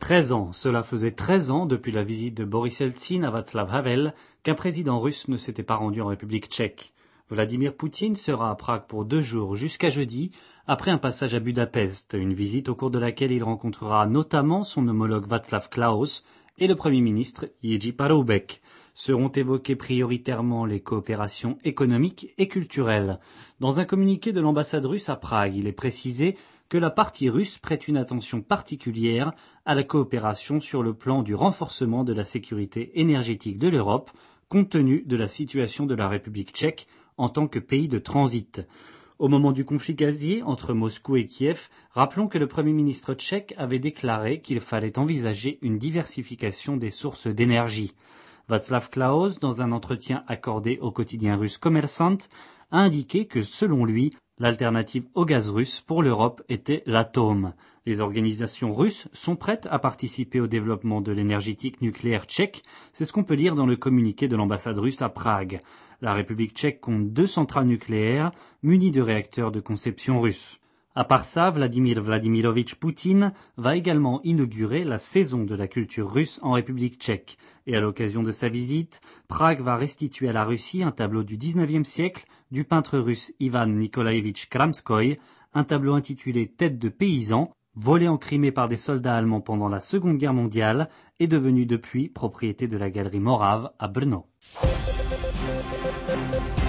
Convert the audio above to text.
13 ans, cela faisait 13 ans depuis la visite de Boris Eltsine à Václav Havel qu'un président russe ne s'était pas rendu en République tchèque. Vladimir Poutine sera à Prague pour 2 jours jusqu'à jeudi, après un passage à Budapest, une visite au cours de laquelle il rencontrera notamment son homologue Václav Klaus et le Premier ministre Jiří Paroubek. Seront évoquées prioritairement les coopérations économiques et culturelles. Dans un communiqué de l'ambassade russe à Prague, il est précisé que la partie russe prête une attention particulière à la coopération sur le plan du renforcement de la sécurité énergétique de l'Europe, compte tenu de la situation de la République tchèque en tant que pays de transit. Au moment du conflit gazier entre Moscou et Kiev, rappelons que le Premier ministre tchèque avait déclaré qu'il fallait envisager une diversification des sources d'énergie. Václav Klaus, dans un entretien accordé au quotidien russe Kommersant, a indiqué que, selon lui, l'alternative au gaz russe pour l'Europe était l'atome. Les organisations russes sont prêtes à participer au développement de l'énergétique nucléaire tchèque, c'est ce qu'on peut lire dans le communiqué de l'ambassade russe à Prague. La République tchèque compte 2 centrales nucléaires munies de réacteurs de conception russe. À part ça, Vladimir Vladimirovitch Poutine va également inaugurer la saison de la culture russe en République tchèque. Et à l'occasion de sa visite, Prague va restituer à la Russie un tableau du 19e siècle du peintre russe Ivan Nikolaevitch Kramskoï, un tableau intitulé Tête de paysan, volé en Crimée par des soldats allemands pendant la Seconde Guerre mondiale, et devenu depuis propriété de la galerie Morave à Brno.